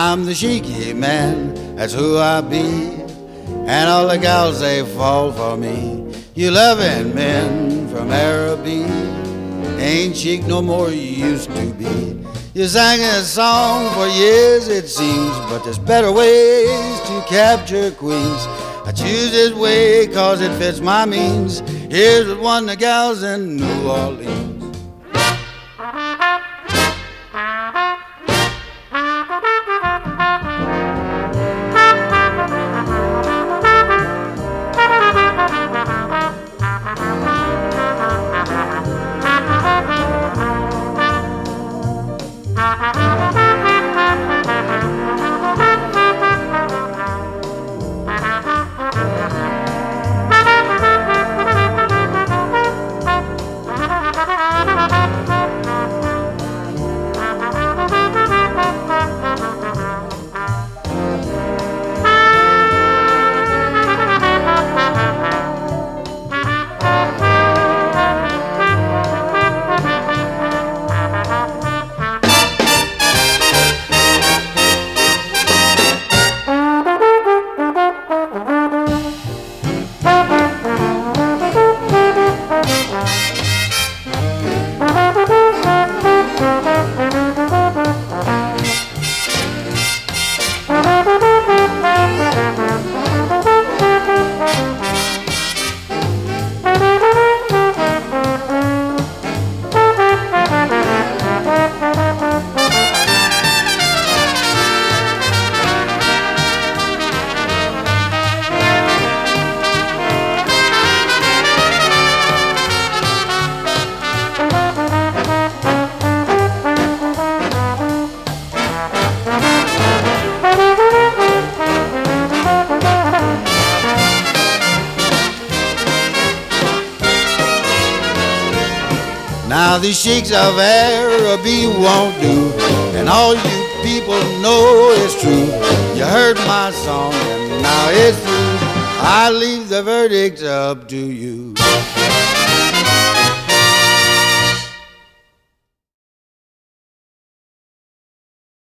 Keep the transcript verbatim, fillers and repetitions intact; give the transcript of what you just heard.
I'm the cheeky man, that's who I be, and all the gals, they fall for me. You loving men from Araby ain't chic no more you used to be. You sang a song for years it seems, but there's better ways to capture queens. I choose this way cause it fits my means. Here's what won the gals in New Orleans. Now these sheiks of Araby won't do, and all you people know it's true. You heard my song and now it's through. I leave the verdict up to you.